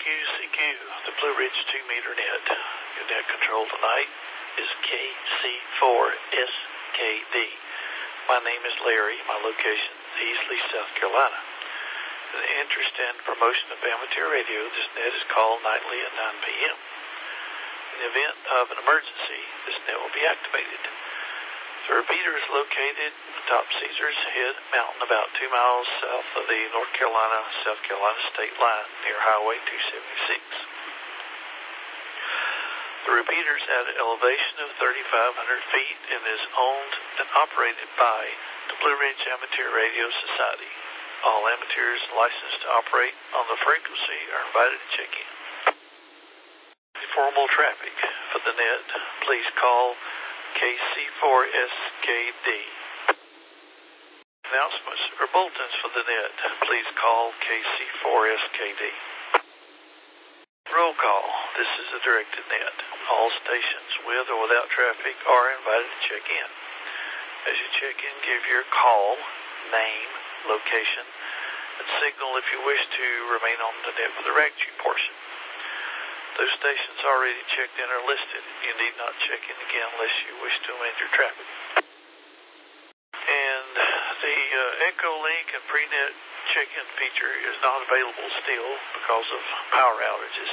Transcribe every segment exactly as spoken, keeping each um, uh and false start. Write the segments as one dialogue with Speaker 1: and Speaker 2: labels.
Speaker 1: C Q, the Blue Ridge two meter net. Your net control tonight is K C four S K D. My name is Larry. My location is Easley, South Carolina. In the interest and promotion of amateur radio, this net is called nightly at nine p m In the event of an emergency, this net will be activated. The repeater is located atop Caesars Head Mountain, about two miles south of the North Carolina-South Carolina state line near Highway two seventy-six. The repeater is at an elevation of thirty-five hundred feet and is owned and operated by the Blue Ridge Amateur Radio Society. All amateurs licensed to operate on the frequency are invited to check in. Formal traffic for the net, please call K C four S K D. Announcements or bulletins for the net, please call K C four S K D. Roll call, this is a directed net. All stations with or without traffic are invited to check in. As you check in, give your call, name, location, and signal if you wish to remain on the net for the rag tube portion. Those stations already checked in are listed. You need not check in again unless you wish to amend your traffic. And the uh, Echo Link and pre-net check-in feature is not available still because of power outages.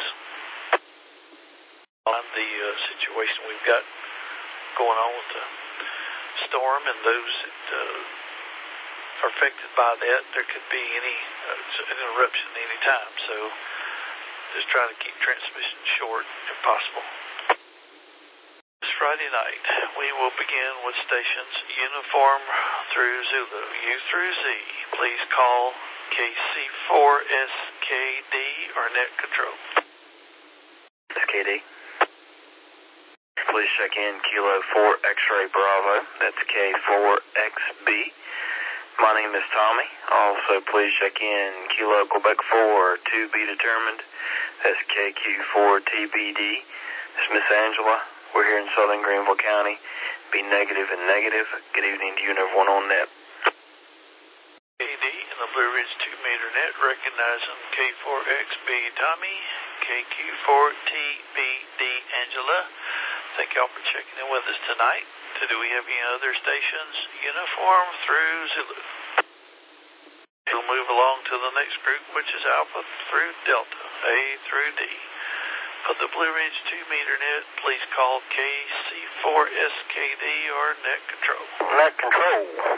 Speaker 1: On the uh, situation we've got going on with the storm and those that uh, are affected by that, there could be any uh, an interruption any time. So just try to keep transmission short if possible. This Friday night, we will begin with stations uniform through Zulu, U through Z. Please call K C four S K D or net control.
Speaker 2: S K D. Please check in Kilo four X-Ray Bravo. That's K four X B. My name is Tommy. Also, please check in Kilo Quebec four, to be determined. That's K Q four T B D. It's Miss Angela. We're here in Southern Greenville County. Be negative and negative. Good evening to you and everyone on net.
Speaker 1: K D in the Blue Ridge two meter net, recognizing K four X B Tommy, K Q four T B D Angela. Thank y'all for checking in with us tonight. So do we have any other stations uniform through Zulu? We'll move along to the next group, which is Alpha through Delta, A through D. For the Blue Ridge two meter net, please call K C four S K D or net control.
Speaker 2: Net control.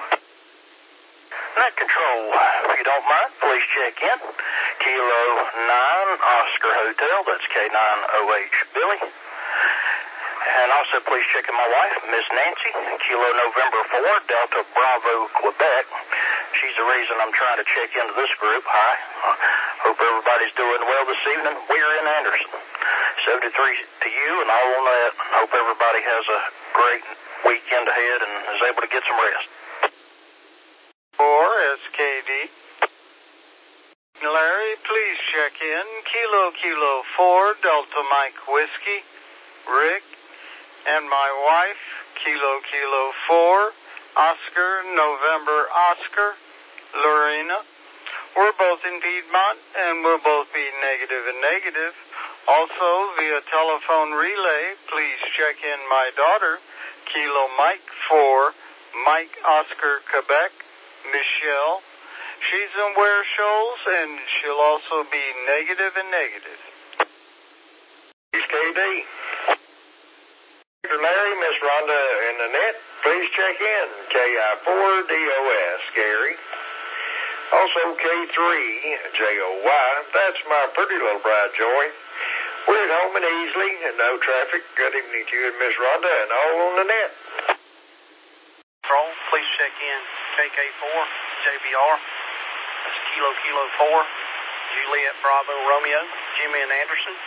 Speaker 2: Net control, if you don't mind, please check in. Kilo nine Oscar Hotel, that's K nine O H Billy. And also please check in my wife, Miss Nancy, Kilo November four, Delta Bravo, Quebec. She's the reason I'm trying to check into this group. Hi. Hope everybody's doing well this evening. We're in Anderson. seventy-three to you and all on that. Hope everybody has a great weekend ahead and is able to get some rest.
Speaker 3: four S K D. Larry, please check in. Kilo Kilo four, Delta Mike Whiskey. Rick and my wife, Kilo Kilo four, Oscar November Oscar, Lorena. We're both in Piedmont, and we'll both be negative and negative. Also, via telephone relay, please check in my daughter, Kilo Mike four, Mike Oscar Quebec, Michelle. She's in Ware Shoals, and she'll also be negative and negative.
Speaker 2: K D. Mister Larry, Miss Rhonda in the net, please check in. K I four D O S, Gary. Also K three J O Y, that's my pretty little bride, Joy. We're at home and Easley and no traffic. Good evening to you and Miss Rhonda and all on the net.
Speaker 4: Control, please check in K K four J B R. That's Kilo Kilo four, Juliet Bravo Romeo, Jimmy and Anderson.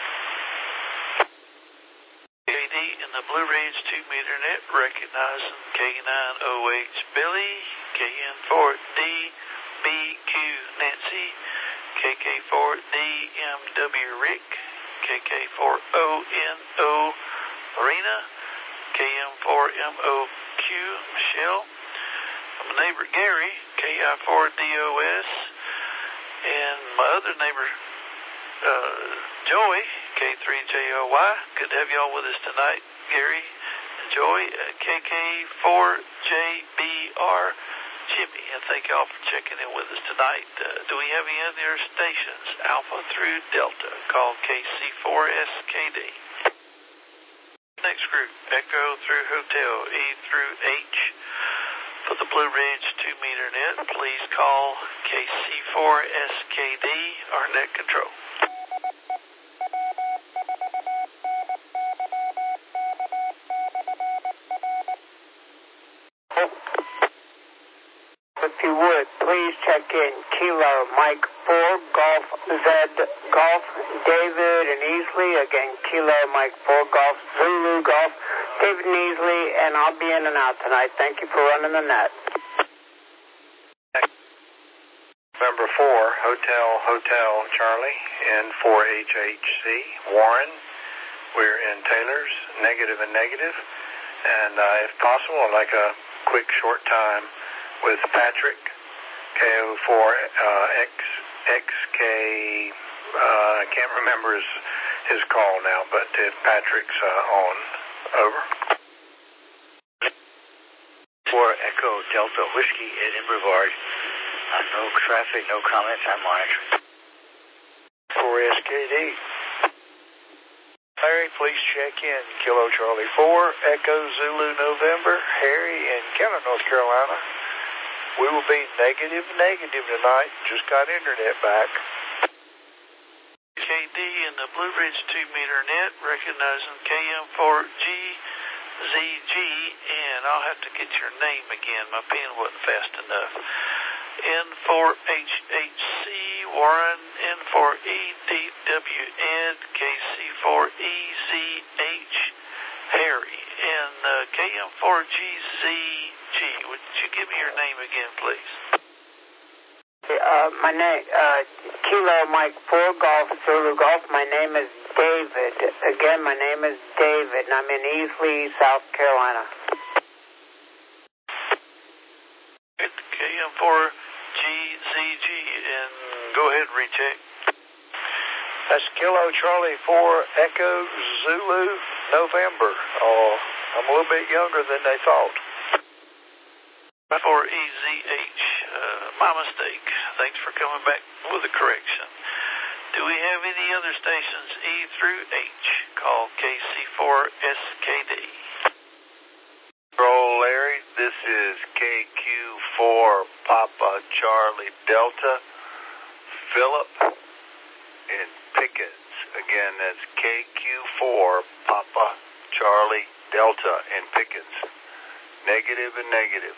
Speaker 1: K D in the Blue Ridge two meter net, recognizing K nine O H Billy, K N four D B Q Nancy, K K four D M W Rick, K K four O N O Lorena, K M four M O Q Michelle. My neighbor Gary, K I four D O S, and my other neighbor uh, Joey, K three J O Y. Good to have y'all with us tonight. Gary, Joey, uh, K K four J B R, Jimmy, and thank y'all for checking in with us tonight. Uh, do we have any other stations, Alpha through Delta, called K C four S K D? Next group, Echo through Hotel, E through H. For the Blue Ridge two meter net, please call K C four S K D, our net control.
Speaker 5: If you would, please check in Kilo Mike four, Golf Z, Golf David and Easley. Again, Kilo Mike four, Golf Zulu, Golf David and Easley, and I'll be in and out tonight. Thank you for running the net.
Speaker 6: November four, Hotel Hotel Charlie, N four H H C, Warren. We're in Taylor's, negative and negative. And uh, if possible, I'd like a quick short time with Patrick, K O four X X K, uh, I can't remember his, his call now, but if Patrick's uh, on, over.
Speaker 7: four Echo Delta Whiskey, Ed in Brevard. Uh, no traffic, no comments, I'm monitoring.
Speaker 6: four S K D. Larry, please check in. Kilo Charlie four, Echo Zulu November, Harry in Keller, North Carolina. We will be negative, negative tonight. Just got internet back.
Speaker 1: K D in the Blue Ridge two meter net, recognizing K M four G Z G, and I'll have to get your name again. My pen wasn't fast enough. N four H H C, Warren, N four E D W Ed, K C four E Z H, Harry, and uh, K M four G Z G. Would you give me your name again, please?
Speaker 5: Uh, my name, uh, Kilo Mike four, Golf Zulu, Golf. My name is David. Again, my name is David, and I'm in Easley, South Carolina.
Speaker 1: K M four G Z G, and go ahead and recheck.
Speaker 6: That's Kilo Charlie four, Echo Zulu November. Oh, I'm a little bit younger than they thought.
Speaker 1: four E Z H, uh, my mistake. Thanks for coming back with a correction. Do we have any other stations, E through H, called K C four S K D?
Speaker 6: Roll, Larry. This is K Q four Papa Charlie Delta, Philip in Pickens. Again, that's K Q four Papa Charlie Delta in Pickens. Negative and negative.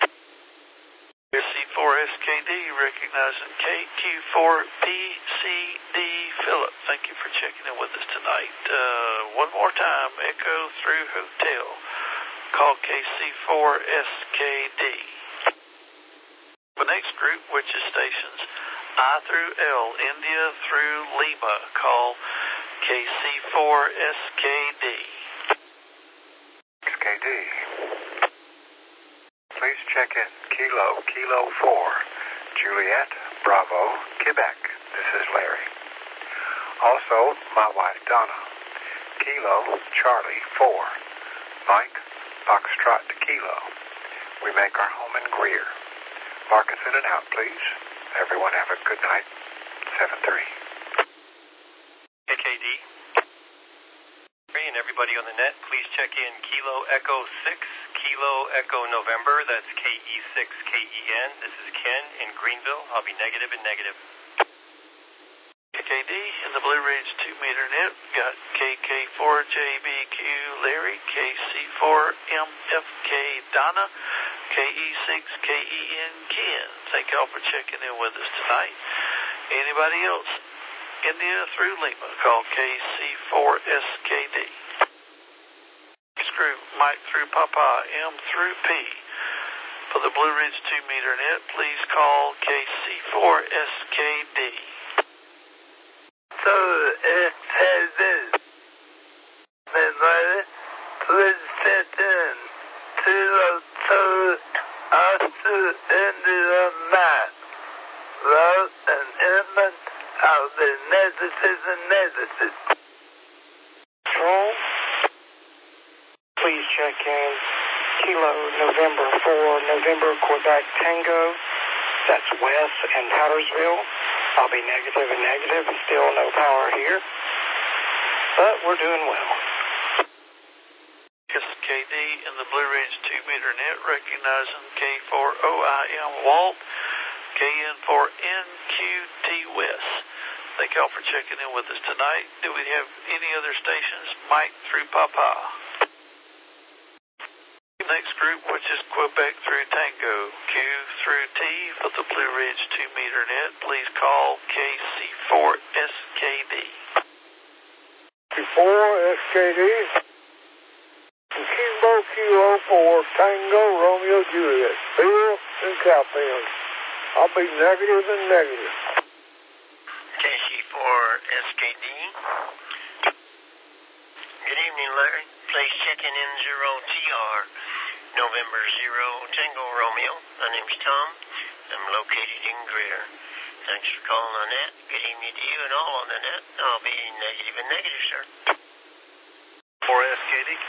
Speaker 1: C four S K D, recognizing K Q four P C D, Philip. Thank you for checking in with us tonight. Uh, one more time, Echo through Hotel. Call K C four S K D. The next group, which is stations I through L, India through Lima, call K C four S K D.
Speaker 6: S K D. Please check in. Kilo, Kilo four, Juliet, Bravo, Quebec. This is Larry. Also, my wife Donna. Kilo, Charlie four, Mike, Foxtrot to Kilo. We make our home in Greer. Mark us in and out, please. Everyone have a good night. seven three.
Speaker 8: K K D. And everybody on the net, please check in Kilo Echo six, Kilo Echo November. That's K E six K E N. This is Ken in Greenville. I'll be negative and negative.
Speaker 1: K K D in the Blue Ridge two meter net, got K K four J B Q Larry, K C four M F K Donna, K E six K E N Ken. Thank y'all for checking in with us tonight. Anybody else? India through Lima, call K C four S K D. Next group, Mike through Papa, M through P. For the Blue Ridge two meter net, please call K C four S K D.
Speaker 5: So, it says this. Everybody, please check in. Kilo two, us to India night. Love and Edmund, I
Speaker 9: about the narcissism, narcissism.
Speaker 3: Control, please check in Kilo November four, November Quebec Tango. That's Wes and Powdersville. I'll be negative and negative. Still no power here, but we're doing well.
Speaker 1: S K D in the Blue Ridge two meter net, recognizing K four O I M Walt, K N four N Q T West. Thank y'all for checking in with us tonight. Do we have any other stations? Mike through Papa. Next group, which is Quebec through Tango, Q through T for the Blue Ridge two meter net. Please call K C four S K D.
Speaker 10: K four S K D. Kilo Kilo four Tango Romeo Juliet. Bill and Calpin. I'll be negative and negative.
Speaker 11: K C four S K D. Good evening, Larry. Please check in N zero T R. November zero Tango Romeo. My name's Tom. I'm located in Greer. Thanks for calling on that. Good evening to you and all on the net. I'll be negative and negative, sir.
Speaker 12: four S K D.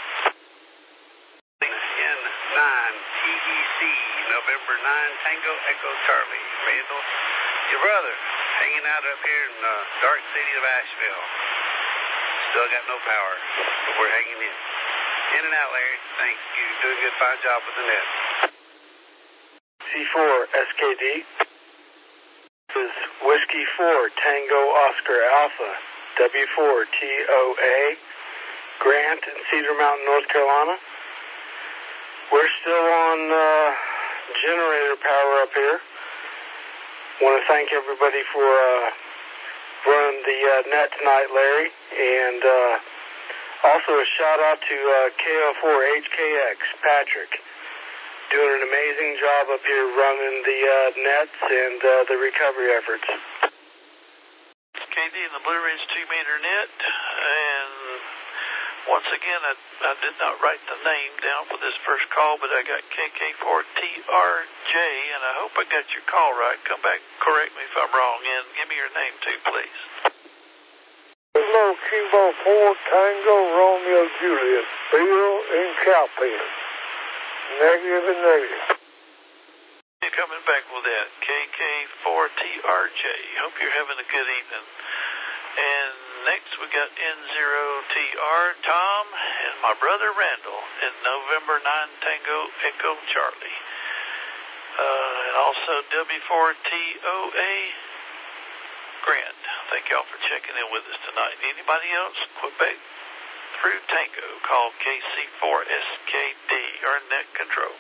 Speaker 12: N nine T E C, November nine, Tango Echo Charlie. Randall, your brother, hanging out up here in the dark city of Asheville. Still got no power, but we're hanging in. In and out, Larry. Thanks. You're doing a good, fine job with the net.
Speaker 10: C four S K D. This is Whiskey four, Tango Oscar Alpha, W four T O A, Grant in Cedar Mountain, North Carolina. We're still on uh, generator power up here. Want to thank everybody for uh, running the uh, net tonight, Larry. And uh, also a shout out to uh, K O four H K X, Patrick. Doing an amazing job up here running the uh, nets and uh, the recovery efforts.
Speaker 1: K D in the Blue Ridge two meter net. And once again, I, I did not write the name down for this first call, but I got K K four T R J, and I hope I got your call right. Come back, correct me if I'm wrong, and give me your name too, please.
Speaker 10: Kilo Kilo four Tango Romeo Juliet, Bill and Calpin. Negative and negative.
Speaker 1: You're coming back with that. K K four T R J. Hope you're having a good evening. And next we got N zero T R, Tom, and my brother Randall in November nine Tango Echo Charlie. Uh, and also W four T O A, Grant. Thank y'all for checking in with us tonight. Anybody else? Quebec through Tango, call K C four S K D or net control.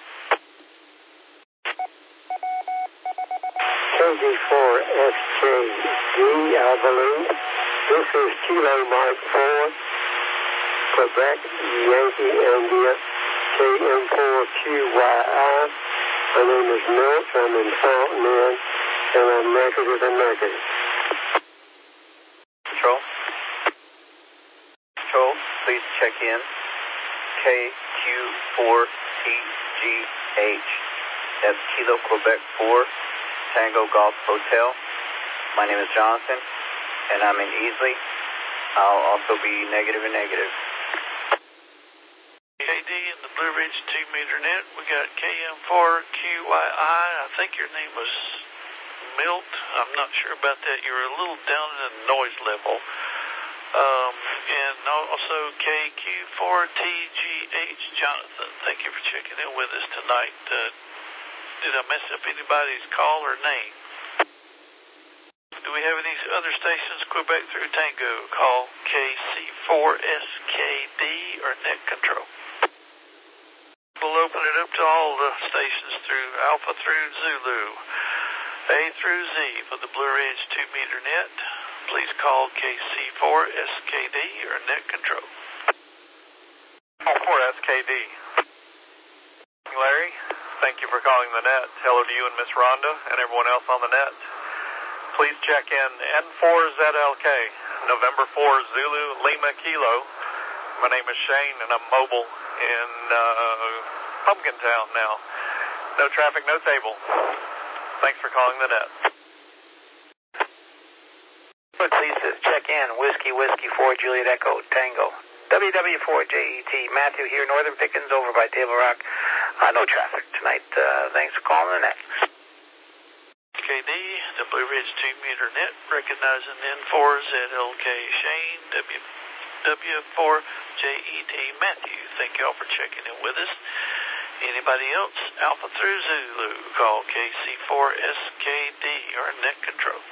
Speaker 10: K C four S K D, I believe. This is Kilo Mike four, Quebec, Yankee, India, K M four Q Y I. My name is Milt. I'm in Fountain Inn, and I'm negative and negative.
Speaker 6: Control. Control, please check in. K Q four T G H. That's Kilo Quebec four, Tango Golf Hotel. My name is Jonathan, and I'm in Easley. I'll also be negative and negative.
Speaker 1: K D in the Blue Ridge two meter net. We got K M four Q Y I. I think your name was Milt. I'm not sure about that. You were a little down in the noise level. Um, and also K Q four T G H, Jonathan. Thank you for checking in with us tonight. Uh, did I mess up anybody's call or name? Do we have any other stations? Quebec through Tango, call K C four S K D or net control. We'll open it up to all the stations through Alpha through Zulu, A through Z for the Blue Ridge two meter net. Please call K C four S K D or net control.
Speaker 8: four S K D. Larry, thank you for calling the net. Hello to you and Miss Rhonda and everyone else on the net. Please check in N four Z L K, November four Zulu Lima Kilo. My name is Shane and I'm mobile in uh, Pumpkin Town now. No traffic, no table. Thanks for calling the net.
Speaker 13: Please check in. Whiskey, Whiskey four, Juliet Echo, Tango. W W four J E T. Matthew here, Northern Pickens, over by Table Rock. Uh, no traffic tonight. Uh, thanks for calling the net.
Speaker 1: K D, the Blue Ridge two meter net, recognizing N four Z L K Shane, W W four J E T Matthew. Thank y'all for checking in with us. Anybody else? Alpha through Zulu, call K C four S K D or net control.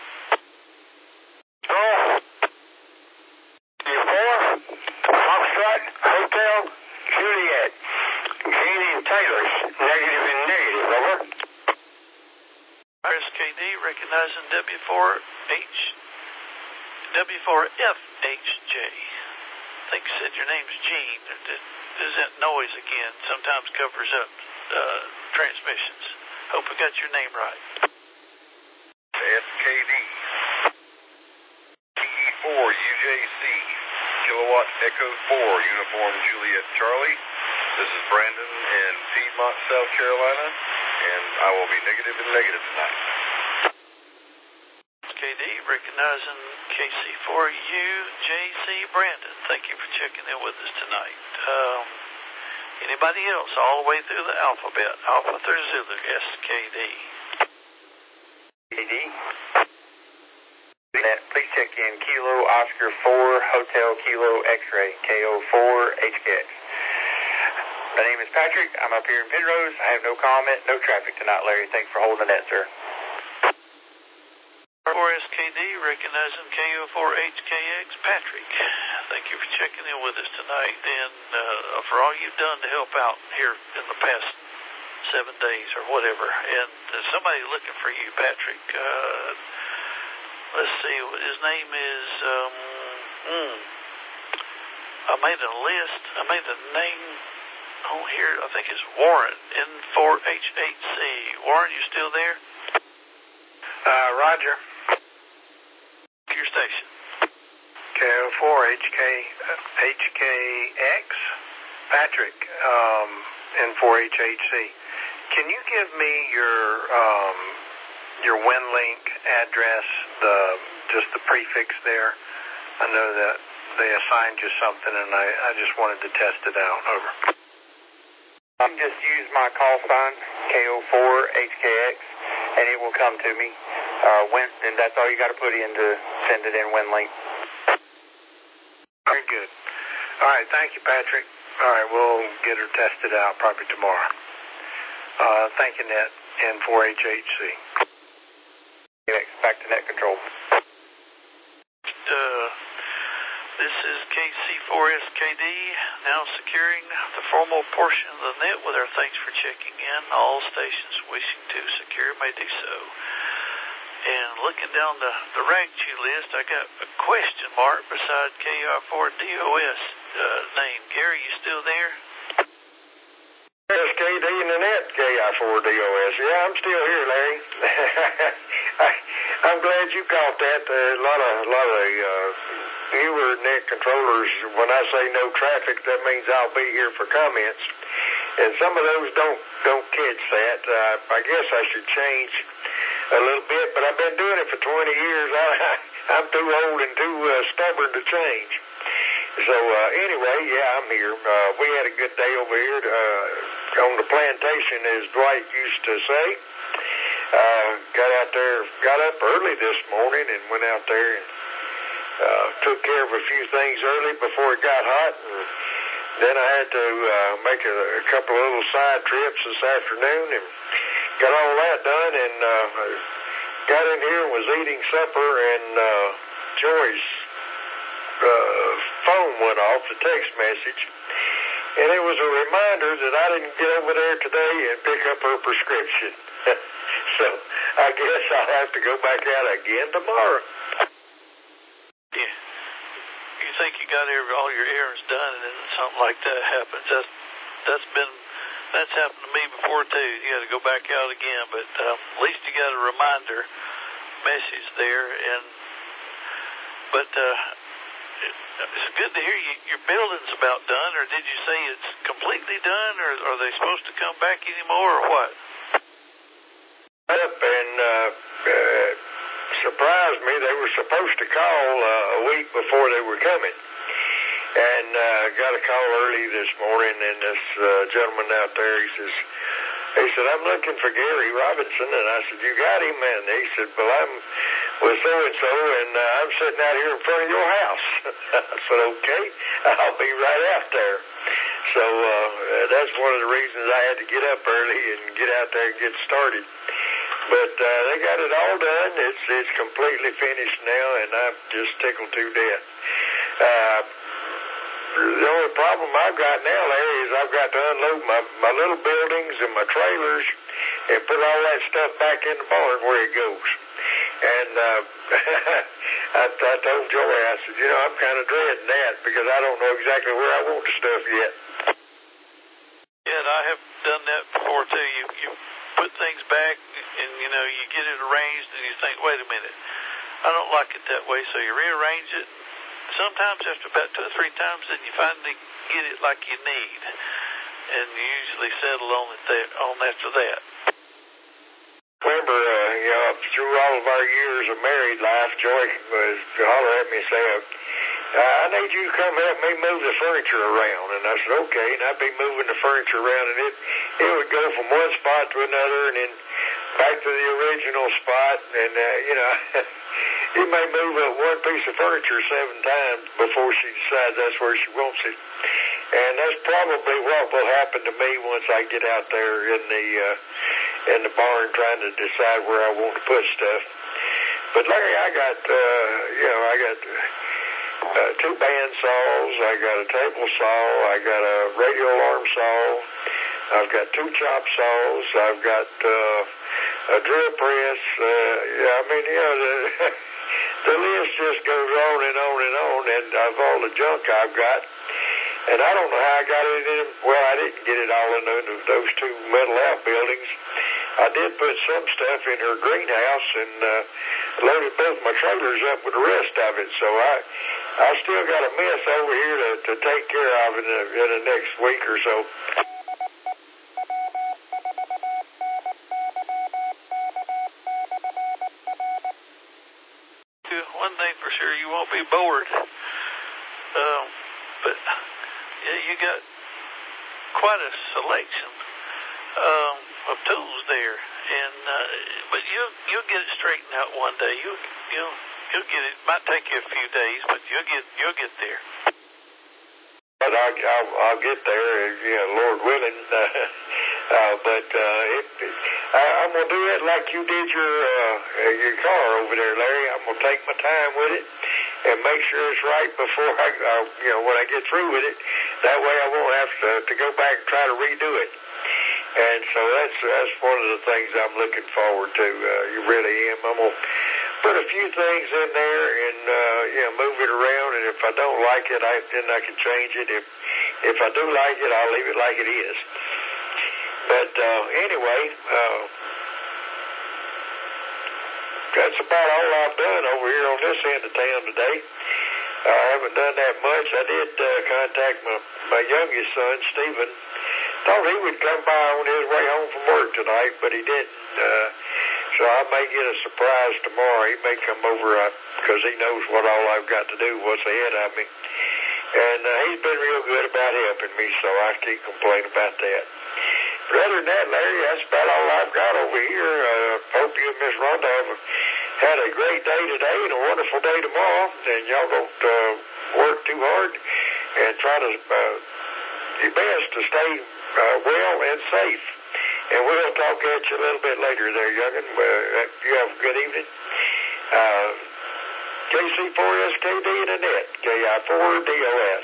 Speaker 2: Oh, four, Foxtrot, Hotel, Juliet, Gaining Taylors, negative and negative, over.
Speaker 1: S K D, recognizing W four H, W four F H J. I think you said your name's Gene. There's that noise again. Sometimes covers up uh, transmissions. Hope we got your name right.
Speaker 14: S K D. T E four U J C. Kilowatt Echo four, Uniform Juliet Charlie. This is Brandon in Piedmont, South Carolina, and I will be negative and negative tonight.
Speaker 1: K D, recognizing K C four U J C Brandon. Thank you for checking in with us tonight. Um, anybody else all the way through the alphabet? Alpha through Zulu, S K D.
Speaker 13: K D. Net, please check in. Kilo Oscar four, Hotel Kilo X-Ray, K O four H K X. My name is Patrick. I'm up here in Penrose. I have no comment, no traffic tonight, Larry. Thanks for holding the net, sir.
Speaker 1: four S K D, recognizing K O four H K X, Patrick. Thank you for checking in with us tonight and uh, for all you've done to help out here in the past seven days or whatever. And there's somebody looking for you, Patrick. Uh, let's see, his name is, um, mm, I made a list, I made a name on here, I think it's Warren, N four H eight C. Warren, you still there?
Speaker 6: Uh, Roger.
Speaker 1: Your station.
Speaker 6: K O four H K H K X. Patrick, um, N four H H C. Can you give me your um, your WinLink address, the just the prefix there? I know that they assigned you something, and I, I just wanted to test it out. Over.
Speaker 13: I can just use my call sign, K O four H K X, and it will come to me. Uh, when, and that's all you got to put in to send it in WinLink.
Speaker 6: Very good. All right, thank you, Patrick. All right, we'll get her tested out probably tomorrow. Uh, thank you, Net, N four H H C.
Speaker 13: Back to net control.
Speaker 1: Uh, this is K C four S K D, now securing the formal portion of the net with our thanks for checking in. All stations wishing to secure may do so. And looking down the, the RAGCHU list, I got a question mark beside K R four D O S uh, name. Gary, you still there?
Speaker 2: S K D in the net, K I four D O S. Yeah, I'm still here, Larry. I, I'm glad you caught that. Uh, a lot of, a lot of uh, newer net controllers, when I say no traffic, that means I'll be here for comments. And some of those don't don't catch that. Uh, I guess I should change a little bit, but I've been doing it for twenty years. I, I'm too old and too uh, stubborn to change. So uh, anyway, yeah, I'm here. Uh, we had a good day over here uh, on the plantation, as Dwight used to say. Uh, got out there, got up early this morning and went out there and uh, took care of a few things early before it got hot. And then I had to uh, make a, a couple of little side trips this afternoon and got all that done, and uh, got in here and was eating supper, and uh, Joy's uh, phone went off, the text message, and it was a reminder that I didn't get over there today and pick up her prescription. So I guess I'll have to go back out again tomorrow.
Speaker 1: Yeah. You think you got all your errands done, and then something like that happens. That's that's been that's happened to me before too. You got to go back out again, but um, at least you got a reminder message there. And but uh, it's good to hear you, your building's about done. Or did you say it's completely done, or are they supposed to come back anymore, or what?
Speaker 2: Up and uh, uh,
Speaker 15: surprised me. They were supposed to call uh, a week before they were coming. And uh, got a call early this morning, and this uh, gentleman out there, he says, he said, I'm looking for Gary Robinson. And I said, you got him? And he said, well, I'm with so-and-so, and uh, I'm sitting out here in front of your house. I said, okay, I'll be right out there. So uh, that's one of the reasons I had to get up early and get out there and get started. But uh, they got it all done. It's it's completely finished now, and I'm just tickled to death. Uh, the only problem I've got now, Larry, is I've got to unload my, my little buildings and my trailers and put all that stuff back in the barn where it goes. And uh, I, I told Joey, I said, you know, I'm kind of dreading that because I don't know exactly where I want the stuff yet.
Speaker 1: Yeah, and I have done that before, too. You, you put things back, and, you know, you get it arranged, and you think, wait a minute, I don't like it that way, so you rearrange it. Sometimes after about two or three times, then you finally get it like you need, and you usually settle on it there, on after that.
Speaker 15: Remember, uh, you know, through all of our years of married life, Joy was to holler at me and say, I need you to come help me move the furniture around. And I said, okay, and I'd be moving the furniture around, and it, it would go from one spot to another, and then back to the original spot, and, uh, you know, you may move up one piece of furniture seven times before she decides that's where she wants it. And that's probably what will happen to me once I get out there in the uh, in the barn trying to decide where I want to put stuff. But Larry, I got, uh, you know, I got uh, two band saws, I got a table saw, I got a radio alarm saw, I've got two chop saws, I've got uh, a drill press. Uh, yeah, I mean, you know, the, the list just goes on and on and on, and of all the junk I've got. And I don't know how I got it in. Well, I didn't get it all in those two metal outbuildings. I did put some stuff in her greenhouse and uh, loaded both my trailers up with the rest of it. So I, I still got a mess over here to, to take care of in the, in the next week or so.
Speaker 1: One thing for sure, you won't be bored. Um, but yeah, you got quite a selection um, of tools there, and uh, but you'll you'll get it straightened out one day. You you'll you'll get it. Might take you a few days, but you'll get you'll get there.
Speaker 15: But I'll I'll, I'll get there, you know, Lord willing. Uh, uh, but uh, it, I, I'm gonna do it like you did your uh, your car over there, Larry. I'm gonna take my time with it and make sure it's right before I, uh, you know, when I get through with it. That way I won't have to, to go back and try to redo it. And so that's that's one of the things I'm looking forward to. Uh, you really am. I'm gonna put a few things in there and uh, you know, move it around. And if I don't like it, I then I can change it. If if I do like it, I'll leave it like it is. But uh, anyway, uh, that's about all I've done over here on this end of town today. Uh, I haven't done that much. I did uh, contact my, my youngest son, Stephen. Thought he would come by on his way home from work tonight, but he didn't. Uh, so I may get a surprise tomorrow. He may come over because uh, he knows what all I've got to do, what's ahead of me. And uh, he's been real good about helping me, so I can't complain about that. But other than that, Larry, that's about all I've got over here. Uh, hope you and Miss Rhonda have had a great day today and a wonderful day tomorrow. And y'all don't uh, work too hard and try to uh, do your best to stay uh, well and safe. And we'll talk at you a little bit later there, young'un. Uh, you have a good evening. Uh, K C four S K D and Annette, K I four D O S.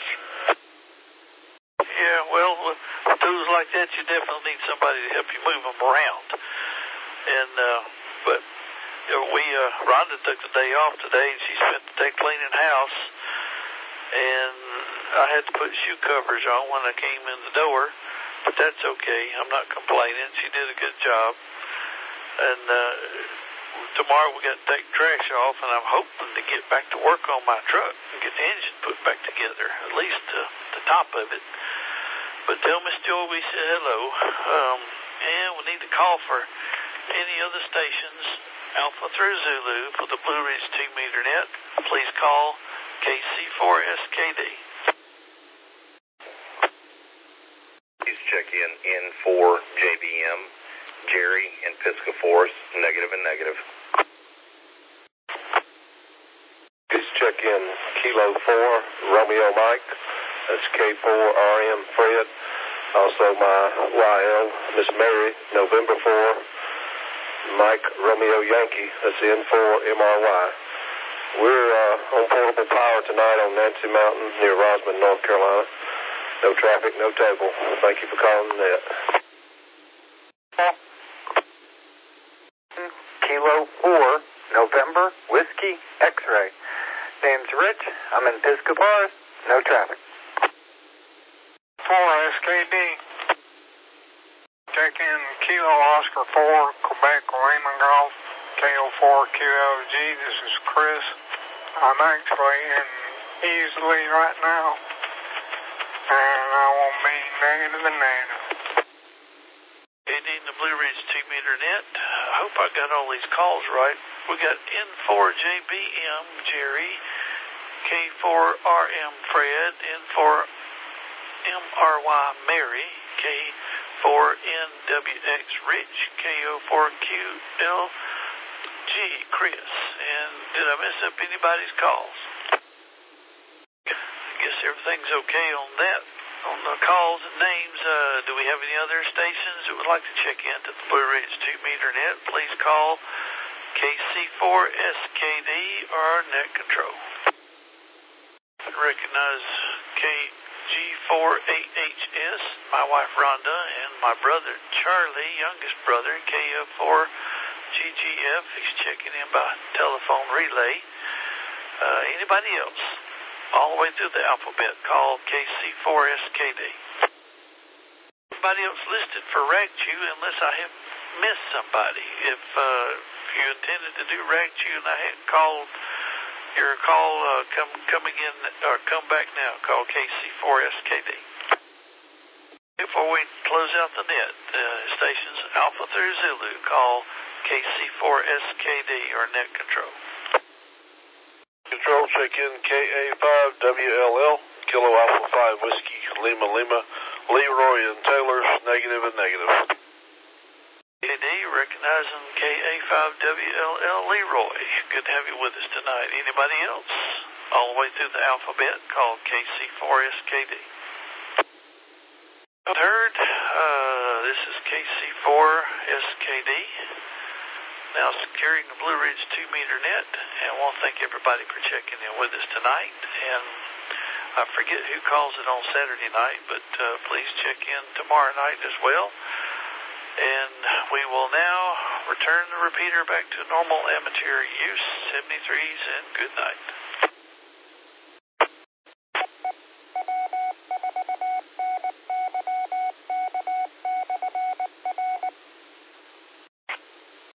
Speaker 1: Yeah, well, with tools like that, you definitely need somebody to help you move them around. And, uh, but you know, we, uh, Rhonda took the day off today, and she spent the day cleaning house. And I had to put shoe covers on when I came in the door, but that's okay. I'm not complaining. She did a good job. And uh, tomorrow we got to take trash off, and I'm hoping to get back to work on my truck and get the engine put back together, at least uh, the top of it. But tell Miss Joy we said hello. Um, and we need to call for any other stations Alpha through Zulu for the Blue Ridge two meter net. Please call K C four S K D.
Speaker 14: Please check in N four J B M, Jerry in Pisgah Forest, negative and negative.
Speaker 16: Please check in Kilo four, Romeo Mike, that's K four R M Fred. Also my Y L, Miss Mary, November four, Mike Romeo Yankee, that's N four M R Y. We're uh, on portable power tonight on Nancy Mountain near Rosman, North Carolina. No traffic, no table. Thank you for calling the net.
Speaker 10: Kilo four, November, Whiskey, X-ray. Name's Rich. I'm in Pisgah Forest. No traffic.
Speaker 3: four S K D. Check in Kilo Oscar four, Quebec, Raymond Golf, K O four Q L G. This is Chris. I'm actually in Easley right now, and I will be negative and negative.
Speaker 1: Ending the Blue Ridge two meter net. I hope I got all these calls right. We got N four J B M, Jerry, K four R M Fred, N four M R Y Mary, K four N W X Rich, K O four Q L G Chris. And did I mess up anybody's calls? I guess everything's okay on that. On the calls and names, uh, do we have any other stations that would like to check into the Blue Ridge two meter net? Please call K C four S K D or Net Control. I recognize K G four A H S, my wife Rhonda, and my brother Charlie, youngest brother, K F four G G F. He's checking in by telephone relay. Uh, anybody else? All the way through the alphabet, call K C four S K D. Anybody else listed for RACTU unless I have missed somebody? If, uh, if you intended to do RACTU and I hadn't called your call, uh, come come again or come back now. Call K C four S K D. Before we close out the net, uh, stations Alpha through Zulu, call K C four S K D or Net Control.
Speaker 16: Control, check in K A five W L L, Kilo Alpha five Whiskey, Lima Lima, Leroy and Taylor's, negative and negative.
Speaker 1: K D, recognizing K A five W L L Leroy. Good to have you with us tonight. Anybody else? All the way through the alphabet, call K C four S K D. Third, uh, this is K C four S K D. Now securing the Blue Ridge two meter net, and I want to thank everybody for checking in with us tonight. And I forget who calls it on Saturday night, but uh, please check in tomorrow night as well. And we will now return the repeater back to normal amateur use, seventy-threes, and good night.